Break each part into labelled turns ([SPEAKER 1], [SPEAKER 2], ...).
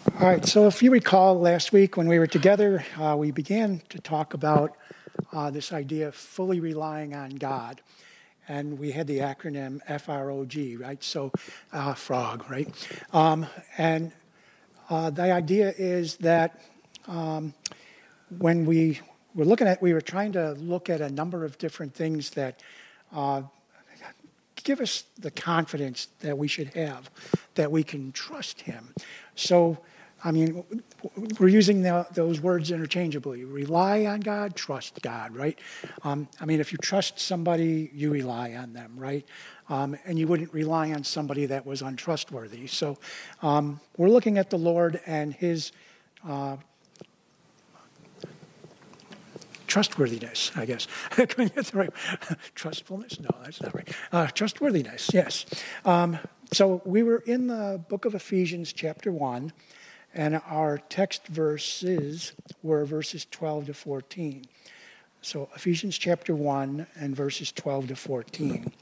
[SPEAKER 1] All right, so if you recall last week when we were together, we began to talk about this idea of fully relying on God. And we had the acronym FROG, right? So, frog, right? And the idea is that when we were trying to look at a number of different things that give us the confidence that we should have, that we can trust Him. So, I mean, we're using those words interchangeably. Rely on God, trust God, right? I mean, if you trust somebody, you rely on them, right? And you wouldn't rely on somebody that was untrustworthy. So we're looking at the Lord and His trustworthiness, I guess. That's right. Trustfulness? No, that's not right. Trustworthiness, yes. So we were in the book of Ephesians, chapter 1. And our text verses were verses 12 to 14. So Ephesians chapter 1 and verses 12 to 14.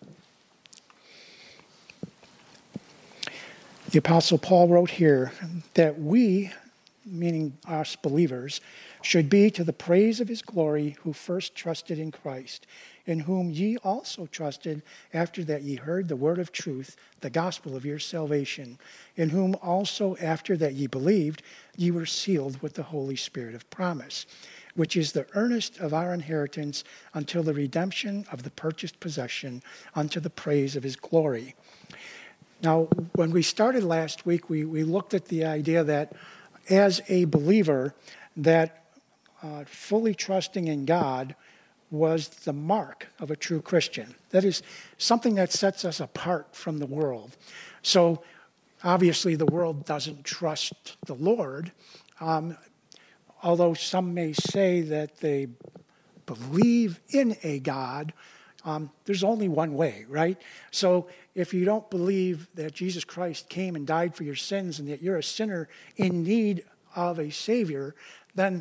[SPEAKER 1] The Apostle Paul wrote here that we, meaning us believers, should be to the praise of his glory who first trusted in Christ, in whom ye also trusted after that ye heard the word of truth, the gospel of your salvation, in whom also after that ye believed, ye were sealed with the Holy Spirit of promise, which is the earnest of our inheritance until the redemption of the purchased possession, unto the praise of his glory. Now, when we started last week, we looked at the idea that as a believer, that fully trusting in God was the mark of a true Christian. That is something that sets us apart from the world. So obviously the world doesn't trust the Lord, although some may say that they believe in a God. There's only one way, right? So if you don't believe that Jesus Christ came and died for your sins and that you're a sinner in need of a Savior, then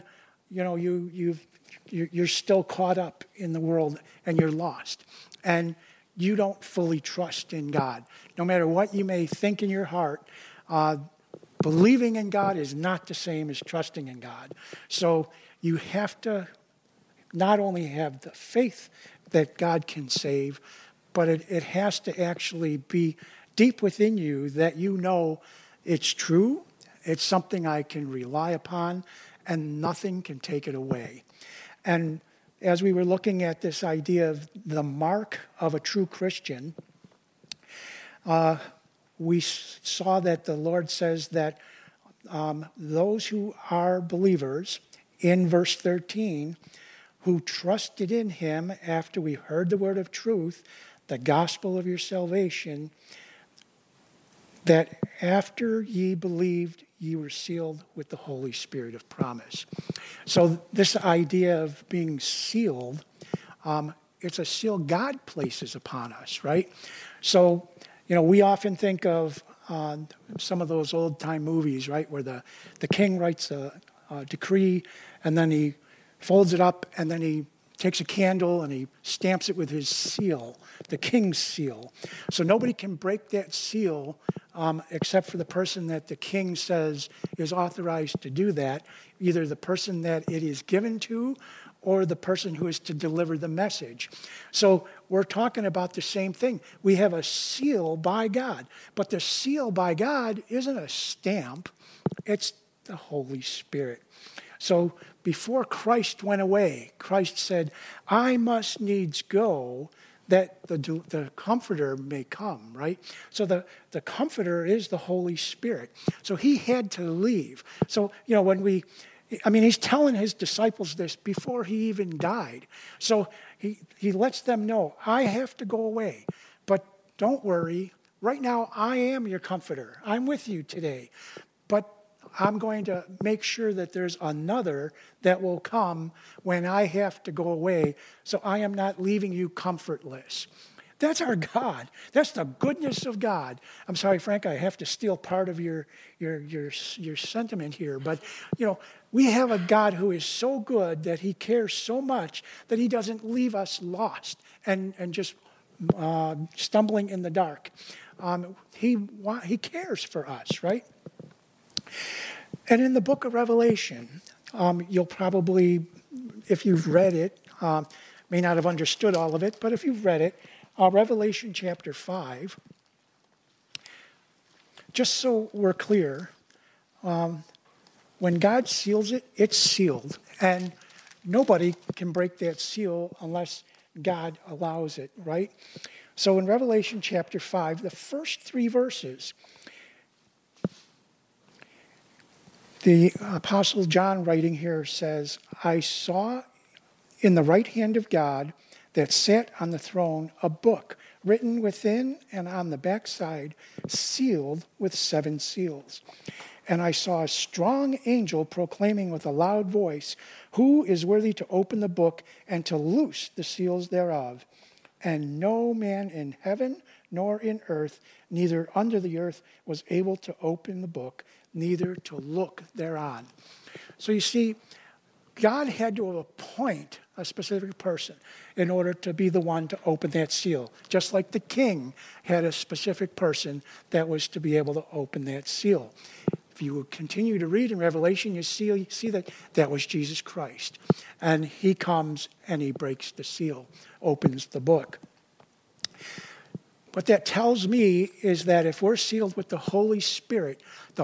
[SPEAKER 1] you're still caught up in the world and you're lost. And you don't fully trust in God. No matter what you may think in your heart, believing in God is not the same as trusting in God. So you have to not only have the faith that God can save, but it has to actually be deep within you that you know it's true, it's something I can rely upon, and nothing can take it away. And as we were looking at this idea of the mark of a true Christian, we saw that the Lord says that those who are believers, in verse 13, who trusted in him after we heard the word of truth, the gospel of your salvation, that after ye believed, ye were sealed with the Holy Spirit of promise. So this idea of being sealed, it's a seal God places upon us, right? So, we often think of some of those old-time movies, right, where the king writes a decree, and then he folds it up, and then he takes a candle and he stamps it with his seal, the king's seal. So nobody can break that seal except for the person that the king says is authorized to do that, either the person that it is given to or the person who is to deliver the message. So we're talking about the same thing. We have a seal by God, but the seal by God isn't a stamp, it's the Holy Spirit. So before Christ went away, Christ said, I must needs go that the Comforter may come, right? So the Comforter is the Holy Spirit. So he had to leave. So, he's telling his disciples this before he even died. So he lets them know, I have to go away, but don't worry. Right now, I am your Comforter. I'm with you today. But I'm going to make sure that there's another that will come when I have to go away, so I am not leaving you comfortless. That's our God. That's the goodness of God. I'm sorry, Frank, I have to steal part of your sentiment here, but we have a God who is so good that he cares so much that he doesn't leave us lost and just stumbling in the dark. He cares for us, right? And in the book of Revelation, you'll probably, if you've read it, may not have understood all of it, but if you've read it, Revelation chapter 5, just so we're clear, when God seals it, it's sealed. And nobody can break that seal unless God allows it, right? So in Revelation chapter 5, the first 3 verses, the Apostle John writing here says, I saw in the right hand of God that sat on the throne a book written within and on the backside, sealed with 7 seals. And I saw a strong angel proclaiming with a loud voice, who is worthy to open the book and to loose the seals thereof? And no man in heaven nor in earth, neither under the earth, was able to open the book, neither to look thereon. So you see, God had to appoint a specific person in order to be the one to open that seal. Just like the king had a specific person that was to be able to open that seal. If you would continue to read in Revelation, you see that that was Jesus Christ. And he comes and he breaks the seal, opens the book. What that tells me is that if we're sealed with the Holy Spirit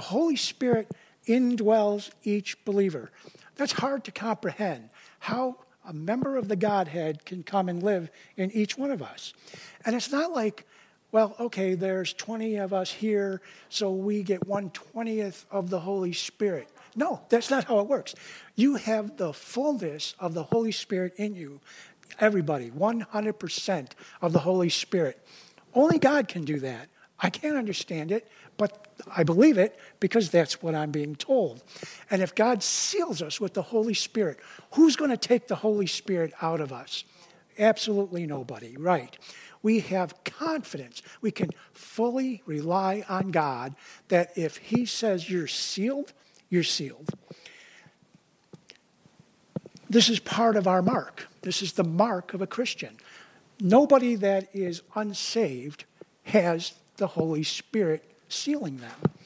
[SPEAKER 1] indwells each believer. That's hard to comprehend, how a member of the Godhead can come and live in each one of us. And it's not like, well, okay, there's 20 of us here, so we get 1/20 of the Holy Spirit. No, that's not how it works. You have the fullness of the Holy Spirit in you. Everybody, 100% of the Holy Spirit. Only God can do that. I can't understand it, but I believe it because that's what I'm being told. And if God seals us with the Holy Spirit, who's going to take the Holy Spirit out of us? Absolutely nobody, right? We have confidence. We can fully rely on God that if he says you're sealed, you're sealed. This is part of our mark. This is the mark of a Christian. Nobody that is unsaved has the Holy Spirit sealing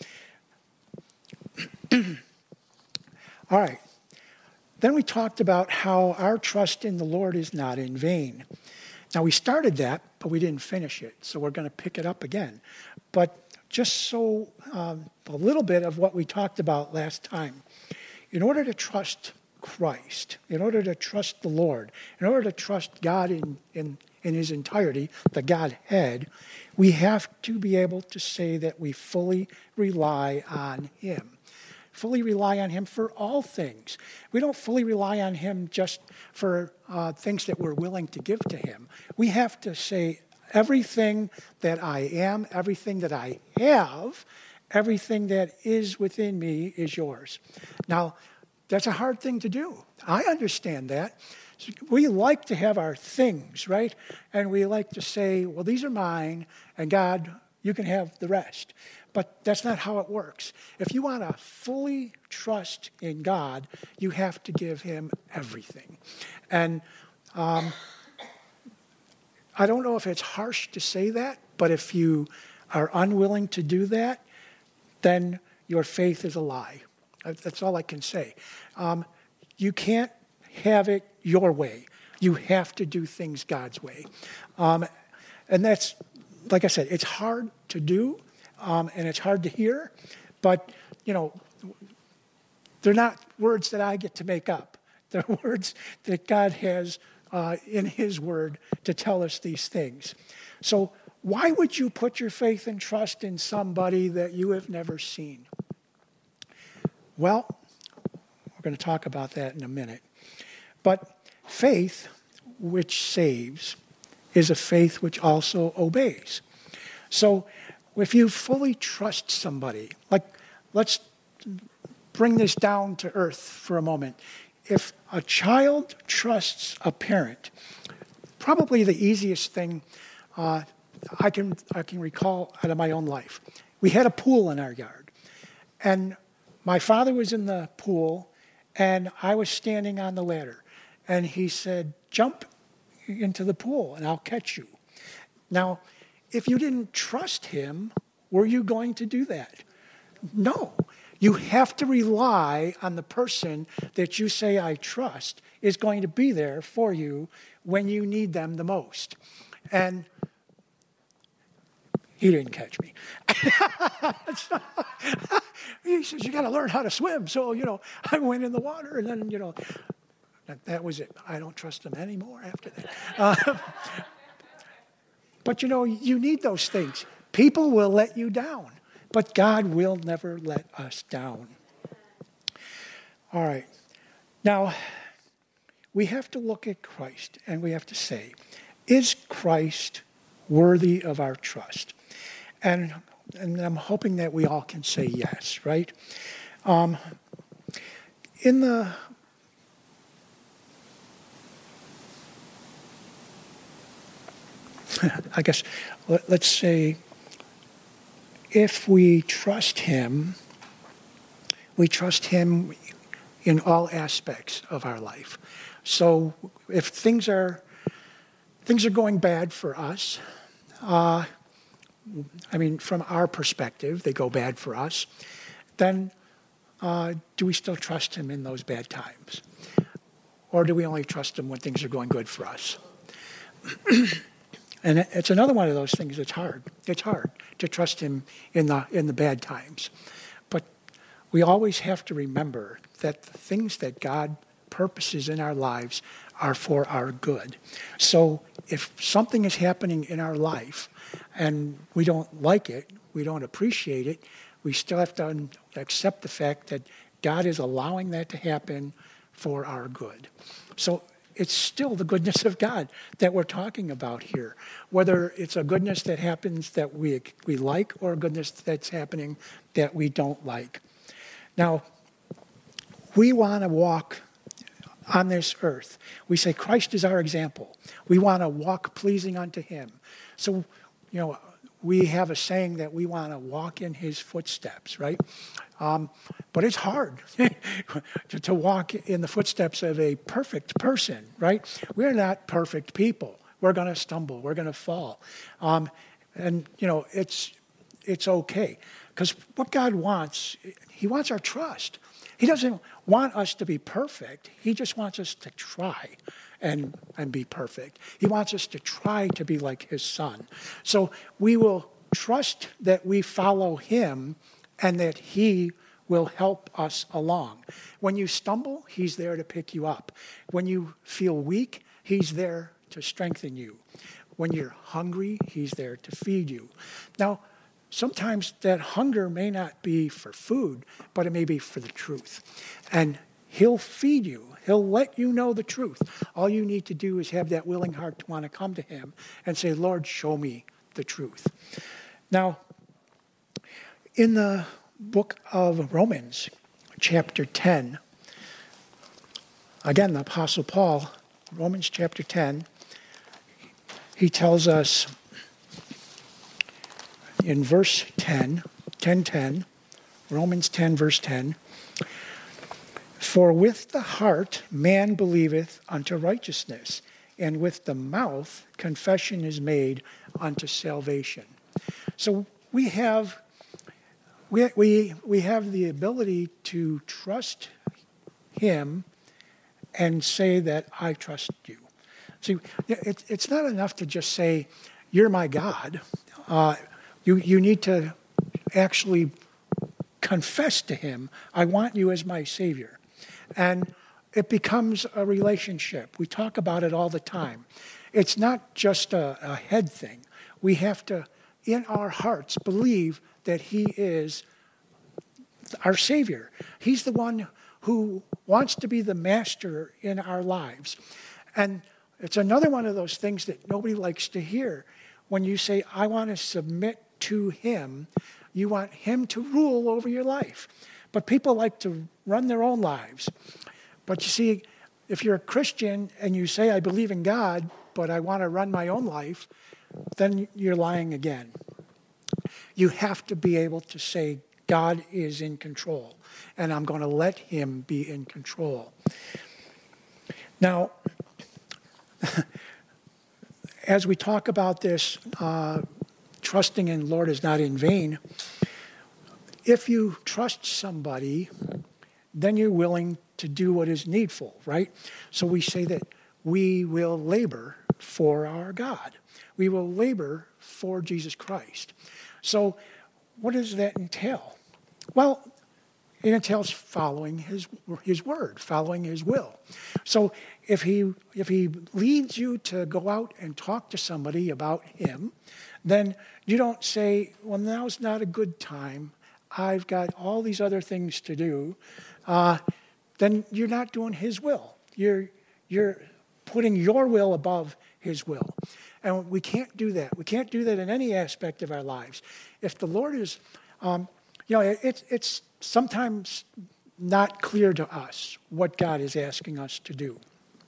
[SPEAKER 1] them. All right. Then we talked about how our trust in the Lord is not in vain. Now, we started that, but we didn't finish it, so we're going to pick it up again. But just so a little bit of what we talked about last time. In order to trust Christ, in order to trust the Lord, in order to trust God in his entirety, the Godhead, we have to be able to say that we fully rely on him. Fully rely on him for all things. We don't fully rely on him just for things that we're willing to give to him. We have to say everything that I am, everything that I have, everything that is within me is yours. Now, that's a hard thing to do. I understand that. We like to have our things, right? And we like to say, well, these are mine, and God, you can have the rest. But that's not how it works. If you want to fully trust in God, you have to give him everything. And I don't know if it's harsh to say that, but if you are unwilling to do that, then your faith is a lie. That's all I can say. You can't have it your way. You have to do things God's way. And that's, like I said, it's hard to do, and it's hard to hear, but, they're not words that I get to make up. They're words that God has in his word to tell us these things. So why would you put your faith and trust in somebody that you have never seen? Well, we're going to talk about that in a minute. But faith, which saves, is a faith which also obeys. So if you fully trust somebody, like let's bring this down to earth for a moment. If a child trusts a parent, probably the easiest thing I can recall out of my own life. We had a pool in our yard, and my father was in the pool, and I was standing on the ladder. And he said, jump into the pool, and I'll catch you. Now, if you didn't trust him, were you going to do that? No. You have to rely on the person that you say I trust is going to be there for you when you need them the most. And he didn't catch me. He says, you got to learn how to swim. So, I went in the water and then, that was it. I don't trust him anymore after that. But, you need those things. People will let you down, but God will never let us down. All right. Now, we have to look at Christ and we have to say, is Christ worthy of our trust? And I'm hoping that we all can say yes, right? I guess, let's say, if we trust him in all aspects of our life. So if things are going bad for us, from our perspective, they go bad for us, then do we still trust him in those bad times? Or do we only trust him when things are going good for us? And it's another one of those things that's hard. It's hard to trust him in the bad times. But we always have to remember that the things that God purposes in our lives are for our good. So if something is happening in our life and we don't like it, we don't appreciate it, we still have to accept the fact that God is allowing that to happen for our good. So it's still the goodness of God that we're talking about here. Whether it's a goodness that happens that we like or a goodness that's happening that we don't like. Now, we want to walk on this earth. We say Christ is our example. We want to walk pleasing unto him. So, we have a saying that we want to walk in his footsteps, right? But it's hard to walk in the footsteps of a perfect person, right? We're not perfect people. We're going to stumble. We're going to fall. It's okay. Because what God wants, he wants our trust. He doesn't want us to be perfect. He just wants us to try and be perfect. He wants us to try to be like his son. So we will trust that we follow him and that he will help us along. When you stumble, he's there to pick you up. When you feel weak, he's there to strengthen you. When you're hungry, he's there to feed you. Now, sometimes that hunger may not be for food, but it may be for the truth. And he'll feed you. He'll let you know the truth. All you need to do is have that willing heart to want to come to him and say, Lord, show me the truth. Now, in the book of Romans, chapter 10, again, the Apostle Paul, Romans chapter 10, he tells us in verse 10, Romans 10, verse 10, for with the heart man believeth unto righteousness, and with the mouth confession is made unto salvation. So we have the ability to trust him and say that I trust you. See, it's not enough to just say, you're my God. You need to actually confess to him, I want you as my Savior. And it becomes a relationship. We talk about it all the time. It's not just a head thing. We have to, in our hearts, believe that he is our Savior. He's the one who wants to be the master in our lives. And it's another one of those things that nobody likes to hear. When you say, I want to submit to him, you want him to rule over your life. But people like to run their own lives. But you see, if you're a Christian and you say, I believe in God, but I want to run my own life, then you're lying again. You have to be able to say, God is in control, and I'm going to let him be in control. Now, as we talk about this, trusting in the Lord is not in vain, if you trust somebody, then you're willing to do what is needful, right? So we say that we will labor for our God. We will labor for Jesus Christ. So what does that entail? Well, it entails following his word, following his will. So if he leads you to go out and talk to somebody about him, then you don't say, well, now's not a good time. I've got all these other things to do. Then you're not doing his will. You're putting your will above his will. And we can't do that. We can't do that in any aspect of our lives. If the Lord is, it's sometimes not clear to us what God is asking us to do.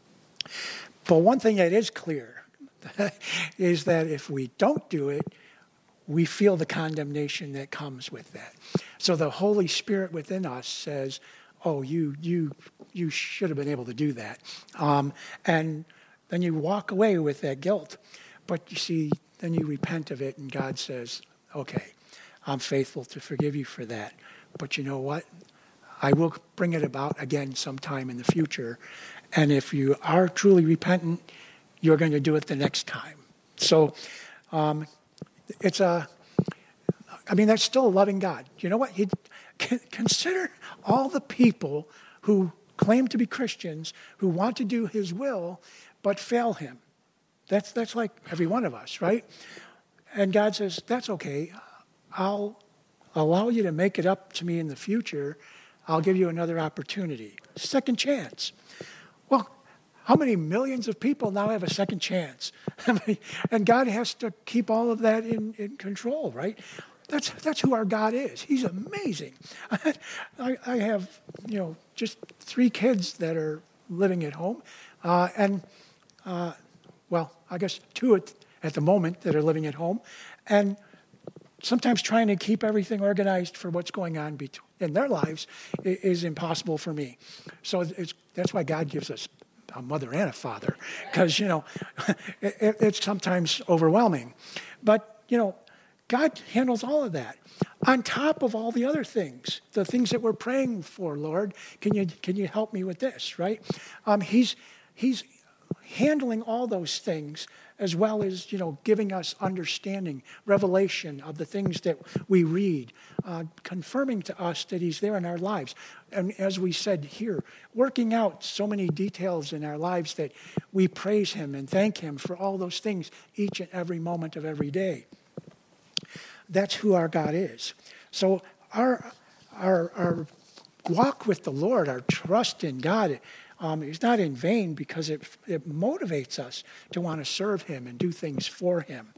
[SPEAKER 1] But one thing that is clear is that if we don't do it, we feel the condemnation that comes with that. So the Holy Spirit within us says, oh, you should have been able to do that. And then you walk away with that guilt. But you see, then you repent of it, and God says, okay, I'm faithful to forgive you for that. But you know what? I will bring it about again sometime in the future. And if you are truly repentant, you're going to do it the next time. So that's still a loving God. You know what? Consider all the people who claim to be Christians, who want to do his will, but fail him. That's like every one of us, right? And God says, that's okay. I'll allow you to make it up to me in the future. I'll give you another opportunity. Second chance. Well, how many millions of people now have a second chance? And God has to keep all of that in control, right? That's who our God is. He's amazing. I have, just 3 kids that are living at home. I guess 2 at the moment that are living at home. And sometimes trying to keep everything organized for what's going on in their lives is impossible for me. So that's why God gives us a mother and a father, because, it's sometimes overwhelming. But, God handles all of that. On top of all the other things, the things that we're praying for, Lord, can you help me with this, right? He's handling all those things, as well as, giving us understanding, revelation of the things that we read, confirming to us that he's there in our lives. And as we said here, working out so many details in our lives that we praise him and thank him for all those things each and every moment of every day. That's who our God is. So our walk with the Lord, our trust in God, is not in vain, because it motivates us to want to serve him and do things for him.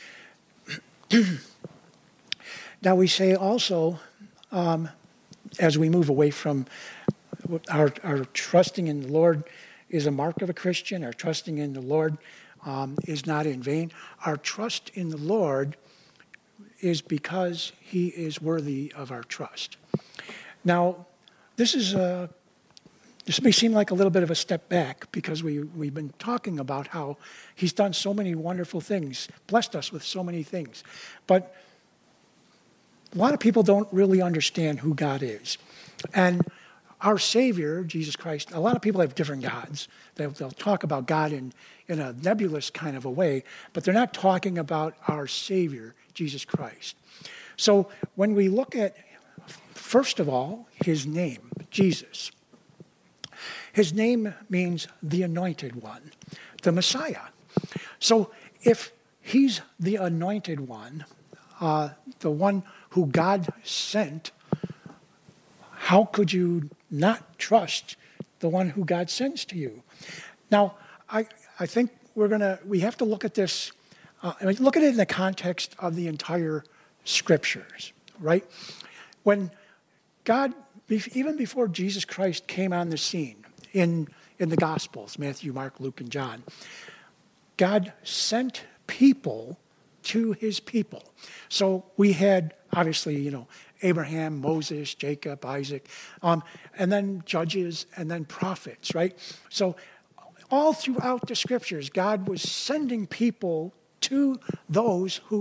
[SPEAKER 1] Now we say also, as we move away from our trusting in the Lord is a mark of a Christian, our trusting in the Lord is not in vain. Our trust in the Lord is because he is worthy of our trust. Now, this may seem like a little bit of a step back, because we've been talking about how he's done so many wonderful things, blessed us with so many things. But a lot of people don't really understand who God is. And our Savior, Jesus Christ, a lot of people have different gods. They'll talk about God in a nebulous kind of a way, but they're not talking about our Savior, Jesus Christ. So when we look at, first of all, his name, Jesus. His name means the anointed one, the Messiah. So if he's the anointed one, the one who God sent, how could you not trust the one who God sends to you? Now, I think we have to look at this, look at it in the context of the entire scriptures, right? When God, even before Jesus Christ came on the scene in the Gospels, Matthew, Mark, Luke, and John, God sent people to his people. So we had, obviously, Abraham, Moses, Jacob, Isaac, and then judges, and then prophets, right? So all throughout the scriptures, God was sending people to those who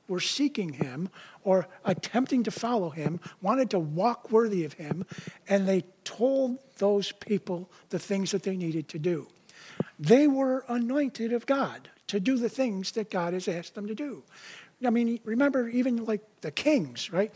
[SPEAKER 1] were seeking him or attempting to follow him, wanted to walk worthy of him, and they told those people the things that they needed to do. They were anointed of God to do the things that God has asked them to do. I mean, remember even like the kings, right?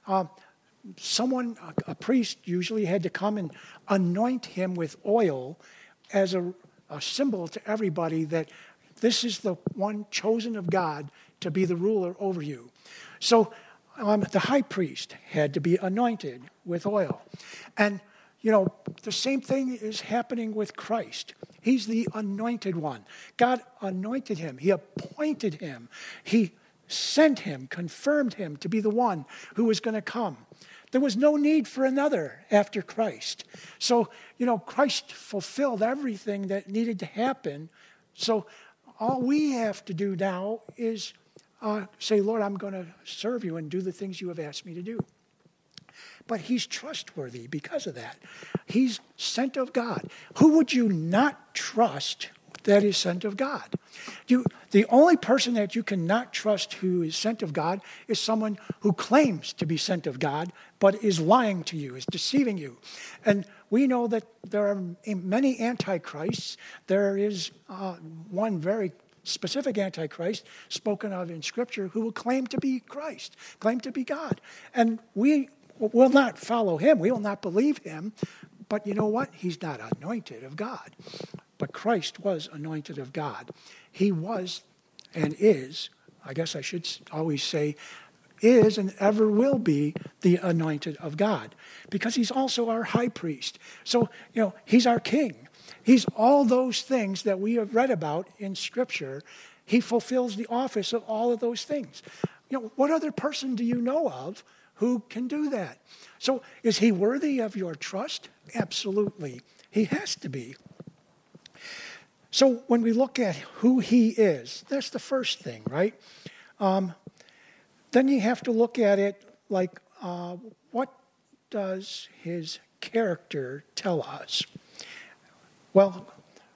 [SPEAKER 1] A priest usually had to come and anoint him with oil as a symbol to everybody that this is the one chosen of God to be the ruler over you. So the high priest had to be anointed with oil. And, the same thing is happening with Christ. He's the anointed one. God anointed him. He appointed him. He sent him, confirmed him to be the one who was going to come. There was no need for another after Christ. So, Christ fulfilled everything that needed to happen. So all we have to do now is say, Lord, I'm going to serve you and do the things you have asked me to do. But he's trustworthy because of that. He's sent of God. Who would you not trust that is sent of God? The only person that you cannot trust who is sent of God is someone who claims to be sent of God, but is lying to you, is deceiving you. And we know that there are many antichrists. There is one very specific antichrist spoken of in Scripture who will claim to be Christ, claim to be God. And we will not follow him. We will not believe him. But you know what? He's not anointed of God. But Christ was anointed of God. He was and is, I guess I should always say, is and ever will be the anointed of God. Because he's also our high priest. So, he's our king. He's all those things that we have read about in Scripture. He fulfills the office of all of those things. What other person do you know of who can do that? So is he worthy of your trust? Absolutely. He has to be. So when we look at who he is, that's the first thing, right? Then you have to look at it like, what does his character tell us? Well,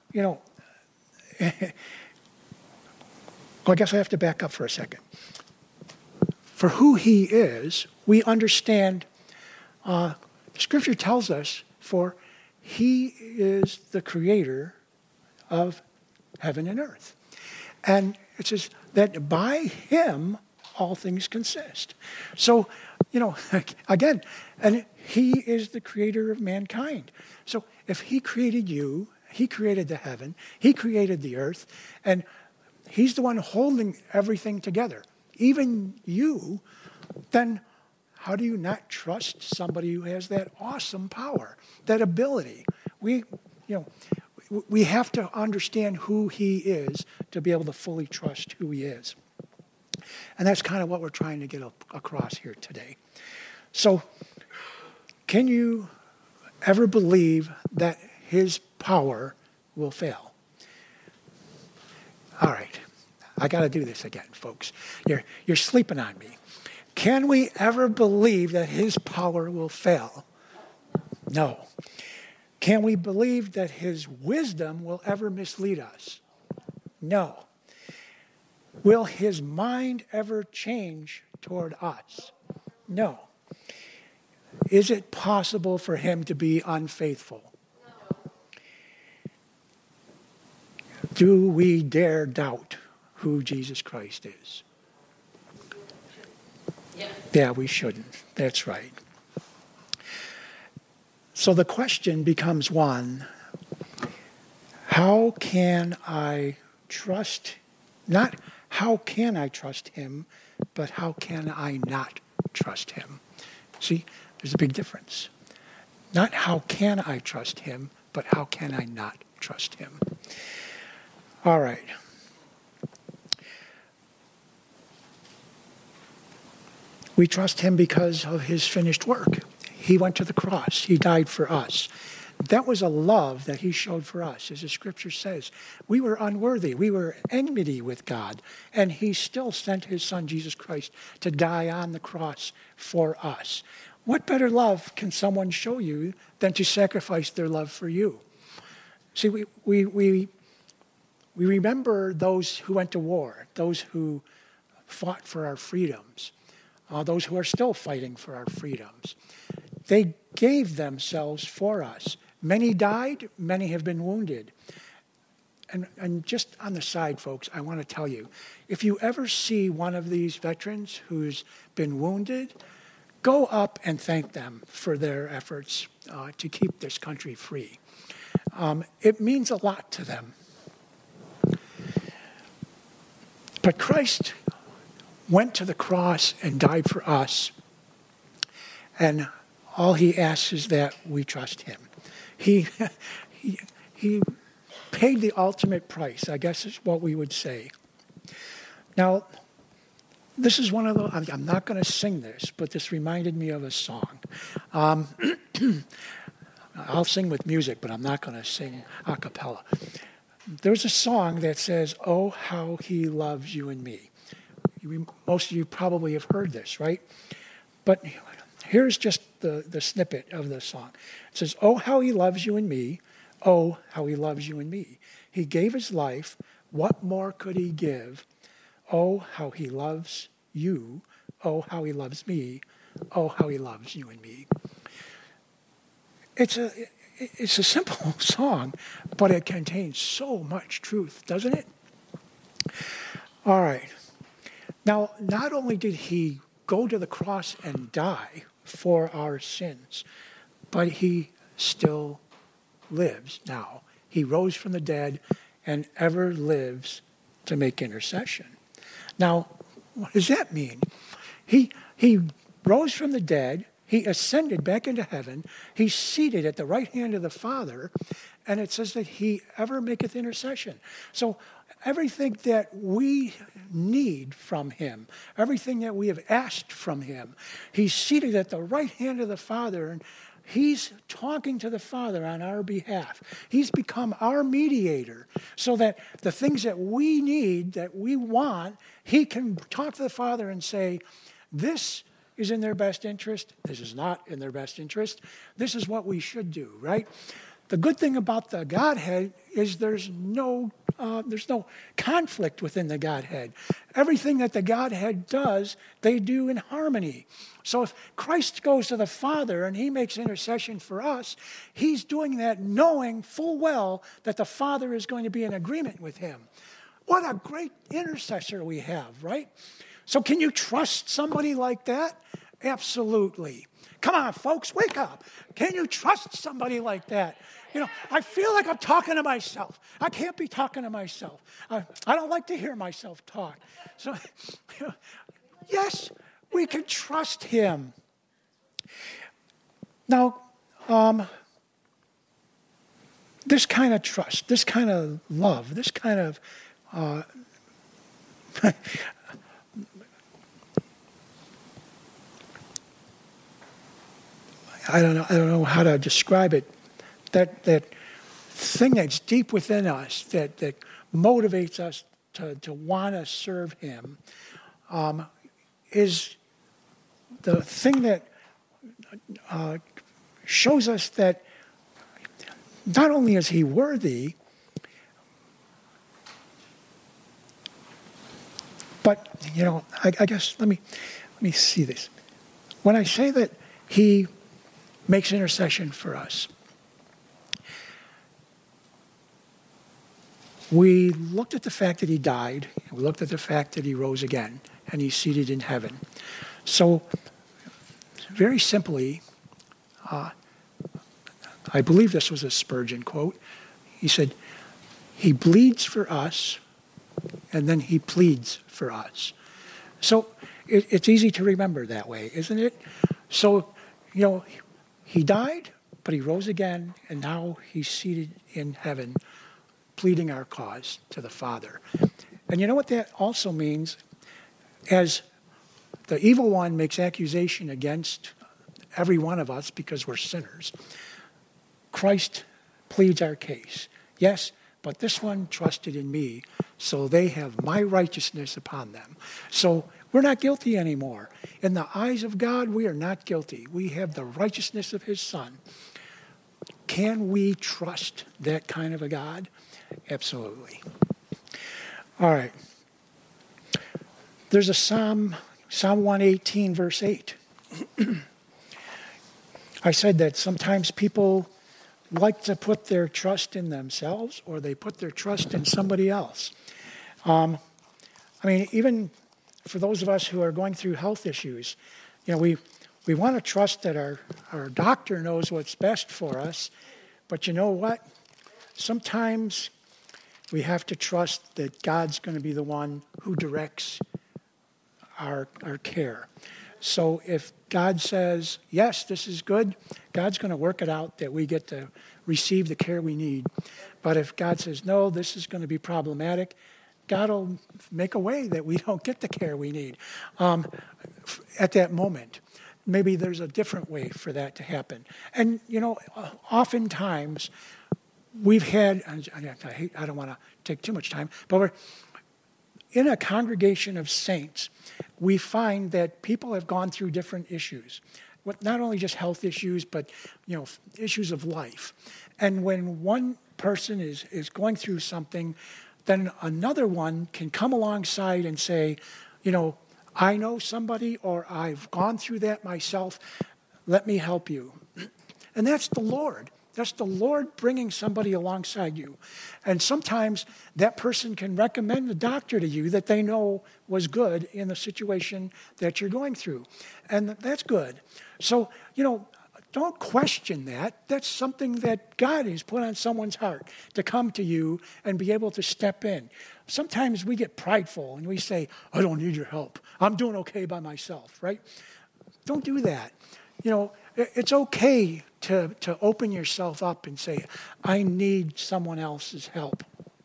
[SPEAKER 1] I guess I have to back up for a second. For who he is, we understand, Scripture tells us, for he is the creator of heaven and earth. And it says that by him all things consist. So, again, and he is the creator of mankind. So if he created you, he created the heaven, he created the earth, and he's the one holding everything together, even you, then how do you not trust somebody who has that awesome power, that ability? We have to understand who he is to be able to fully trust who he is. And that's kind of what we're trying to get across here today. So, can you ever believe that his power will fail? All right. I got to do this again, folks. You're sleeping on me. Can we ever believe that his power will fail? No. Can we believe that his wisdom will ever mislead us? No. Will his mind ever change toward us? No. Is it possible for him to be unfaithful? No. Do we dare doubt who Jesus Christ is? Yeah, we shouldn't. That's right. So the question becomes one, how can I trust, not how can I trust him, but how can I not trust him? See, there's a big difference. Not how can I trust him, but how can I not trust him? All right. We trust him because of his finished work. He went to the cross. He died for us. That was a love that he showed for us. As the Scripture says, we were unworthy. We were enmity with God. And he still sent his Son, Jesus Christ, to die on the cross for us. What better love can someone show you than to sacrifice their love for you? See, we remember those who went to war, those who fought for our freedoms, those who are still fighting for our freedoms. They gave themselves for us. Many died, many have been wounded. And just on the side, folks, I want to tell you, if you ever see one of these veterans who's been wounded, go up and thank them for their efforts to keep this country free. It means a lot to them. But Christ went to the cross and died for us. And all he asks is that we trust him. He paid the ultimate price, I guess is what we would say. Now, this is one of the, I'm not going to sing this, but this reminded me of a song. I'll sing with music, but I'm not going to sing a cappella. There's a song that says, "Oh, how he loves you and me." Most of you probably have heard this, right? But here's just the snippet of the song. It says, "Oh, how he loves you and me. Oh, how he loves you and me. He gave his life. What more could he give? Oh, how he loves you. Oh, how he loves me. Oh, how he loves you and me." It's a simple song, but it contains so much truth, doesn't it? All right. Now, not only did he go to the cross and die for our sins, but he still lives now. He rose from the dead and ever lives to make intercession. Now, what does that mean? He rose from the dead. He ascended back into heaven. He's seated at the right hand of the Father. And it says that he ever maketh intercession. So everything that we need from him, everything that we have asked from him, he's seated at the right hand of the Father. And he's talking to the Father on our behalf. He's become our mediator so that the things that we need, that we want, he can talk to the Father and say, this is in their best interest. This is not in their best interest. This is what we should do, right? The good thing about the Godhead is there's no conflict within the Godhead. Everything that the Godhead does, they do in harmony. So if Christ goes to the Father and he makes intercession for us, he's doing that knowing full well that the Father is going to be in agreement with him. What a great intercessor we have, right? So can you trust somebody like that? Absolutely. Come on, folks, wake up. Can you trust somebody like that? You know, I feel like I'm talking to myself. I can't be talking to myself. I don't like to hear myself talk. So, yes, we can trust him. Now, this kind of trust, this kind of love, this kind of I don't know how to describe it. That thing that's deep within us that motivates us to want to serve him is the thing that shows us that not only is he worthy, but I guess let me see this. When I say that he makes intercession for us, we looked at the fact that he died, and we looked at the fact that he rose again, and he's seated in heaven. So, very simply, I believe this was a Spurgeon quote. He said, he bleeds for us, and then he pleads for us. So, it's easy to remember that way, isn't it? So, he died, but he rose again, and now he's seated in heaven, pleading our cause to the Father. And you know what that also means? As the evil one makes accusation against every one of us because we're sinners, Christ pleads our case. Yes, but this one trusted in me, so they have my righteousness upon them. So we're not guilty anymore. In the eyes of God, we are not guilty. We have the righteousness of his Son. Can we trust that kind of a God? Absolutely. All right. There's a Psalm 118, verse 8. I said that sometimes people like to put their trust in themselves or they put their trust in somebody else. Even for those of us who are going through health issues, we want to trust that our doctor knows what's best for us. But you know what? Sometimes we have to trust that God's going to be the one who directs our care. So if God says, yes, this is good, God's going to work it out that we get to receive the care we need. But if God says, no, this is going to be problematic, God will make a way that we don't get the care we need at that moment. Maybe there's a different way for that to happen. And, oftentimes we've had, I don't want to take too much time, but we're in a congregation of saints. We find that people have gone through different issues, not only just health issues, but issues of life. And when one person is going through something, then another one can come alongside and say, I know somebody, or I've gone through that myself. Let me help you. And that's the Lord. That's the Lord bringing somebody alongside you. And sometimes that person can recommend a doctor to you that they know was good in the situation that you're going through. And that's good. So, don't question that. That's something that God has put on someone's heart to come to you and be able to step in. Sometimes we get prideful and we say, I don't need your help. I'm doing okay by myself, right? Don't do that. It's okay to open yourself up and say, I need someone else's help.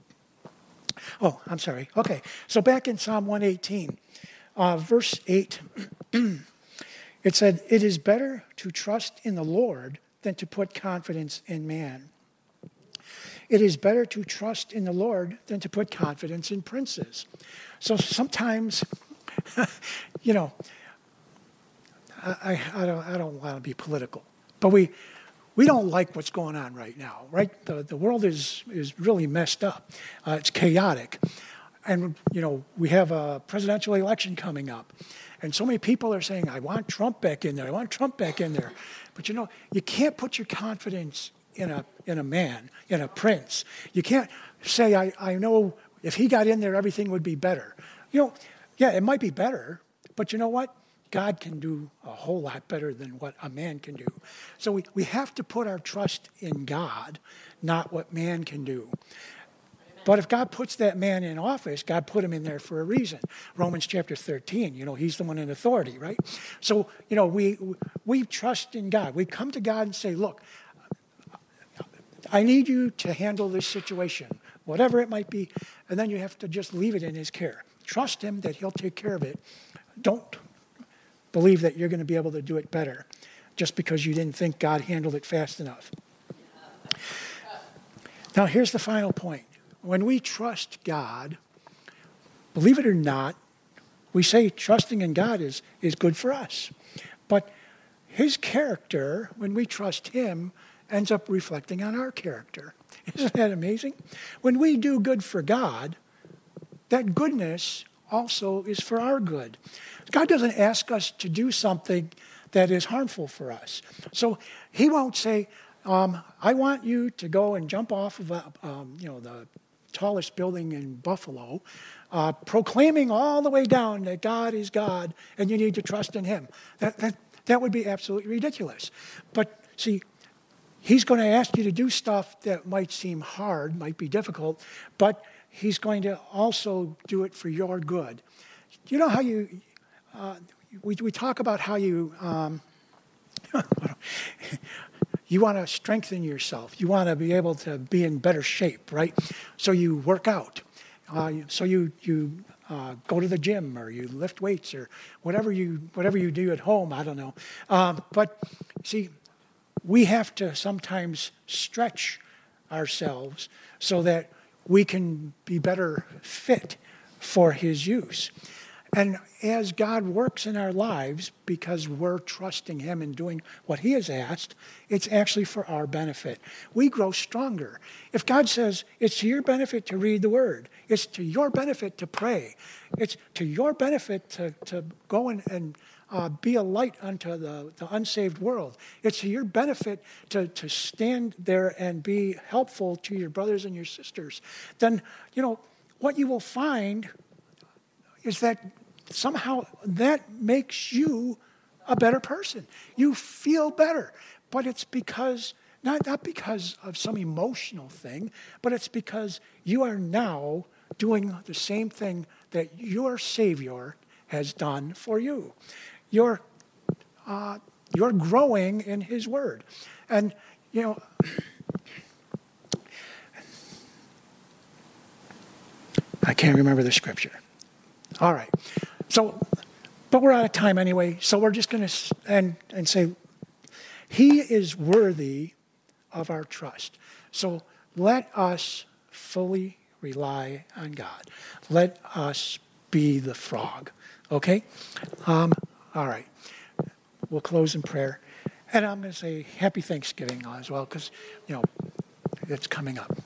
[SPEAKER 1] Oh, I'm sorry. Okay, so back in Psalm 118, verse 8, it said, it is better to trust in the Lord than to put confidence in man. It is better to trust in the Lord than to put confidence in princes. So sometimes, I don't want to be political, but we don't like what's going on right now, right? The world is really messed up. It's chaotic. And, we have a presidential election coming up. And so many people are saying, I want Trump back in there. I want Trump back in there. But, you can't put your confidence in a man, in a prince. You can't say, I know if he got in there, everything would be better. Yeah, it might be better. But you know what? God can do a whole lot better than what a man can do. So we have to put our trust in God, not what man can do. But if God puts that man in office, God put him in there for a reason. Romans chapter 13, he's the one in authority, right? So, we trust in God. We come to God and say, look, I need you to handle this situation, whatever it might be. And then you have to just leave it in his care. Trust him that he'll take care of it. Don't believe that you're going to be able to do it better just because you didn't think God handled it fast enough. Now, here's the final point. When we trust God, believe it or not, we say trusting in God is good for us. But his character, when we trust him, ends up reflecting on our character. Isn't that amazing? When we do good for God, that goodness also is for our good. God doesn't ask us to do something that is harmful for us. So he won't say, I want you to go and jump off of the tallest building in Buffalo, proclaiming all the way down that God is God and you need to trust in him. That would be absolutely ridiculous. But see, he's going to ask you to do stuff that might seem hard, might be difficult, but he's going to also do it for your good. You know how we talk about how you want to strengthen yourself. You want to be able to be in better shape, right? So you work out. So you go to the gym or you lift weights or whatever you do at home. I don't know. But see, we have to sometimes stretch ourselves so that we can be better fit for his use. And as God works in our lives, because we're trusting him and doing what he has asked, it's actually for our benefit. We grow stronger. If God says it's to your benefit to read the word, it's to your benefit to pray, it's to your benefit to go and be a light unto the unsaved world. It's to your benefit to stand there and be helpful to your brothers and your sisters. Then, what you will find is that somehow that makes you a better person. You feel better. But it's because, not because of some emotional thing, but it's because you are now doing the same thing that your Savior has done for you. You're growing in his word. And, I can't remember the scripture. All right. But we're out of time anyway, so we're just going to and say, he is worthy of our trust. So let us fully rely on God. Let us be the frog. Okay? All right. We'll close in prayer. And I'm going to say happy Thanksgiving as well, because, it's coming up.